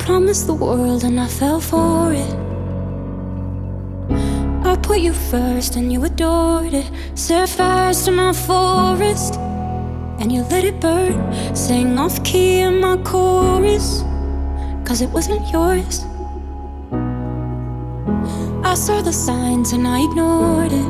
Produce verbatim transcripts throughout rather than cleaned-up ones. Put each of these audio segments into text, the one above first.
promised the world and I fell for it. I put you first and you adored it. Set fires to my forest and you let it burn. Sang off key in my chorus, cause it wasn't yours. I saw the signs and I ignored it.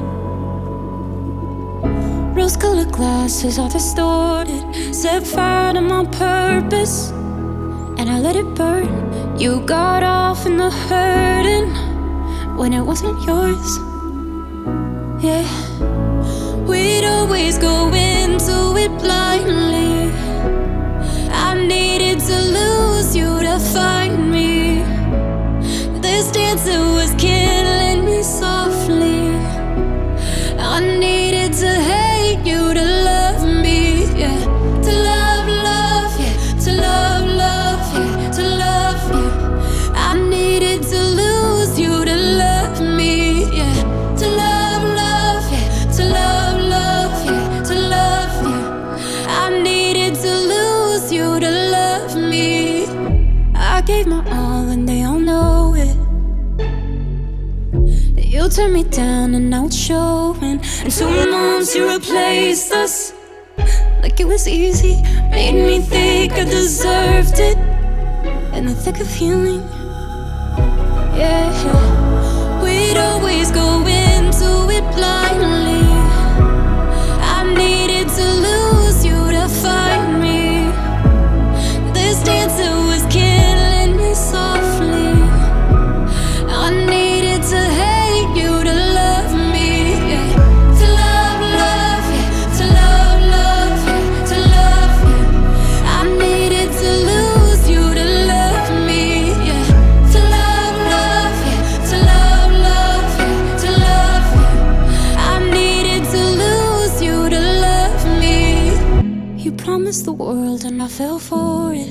Rose-colored glasses are distorted. Set fire to my purpose and I let it burn. You got off in the hurting when it wasn't yours. Yeah, we'd always go into it blindly. I needed to lose you to find me. This dancer was killing me softly. I needed to hate you to love me, yeah. To love, love, yeah. To love, love, yeah. To love you. I needed to lose you to love me, yeah. To love, love, yeah. To love, love, yeah. To love you. I needed to lose you to love me. I gave my all and they all know it. You turned me down and now it's showing. And two months you replaced us like it was easy. Made me think I deserved it in the thick of healing. Yeah, we'd always go into it blindly. I needed to lose you to find me. This dancer was killing me softly. I needed to hate you to love me, yeah. To love, love, yeah. To love, love, yeah. To love you. I needed to lose you to love me, yeah. To love, love, yeah. To love, love, yeah. To love you. I needed to lose you to love me. You promised the world and I fell for it.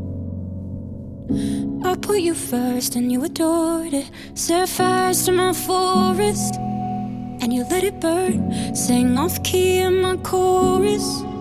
I put you first and you adored it. Set fires to my forest and you let it burn. Sang off key in my chorus,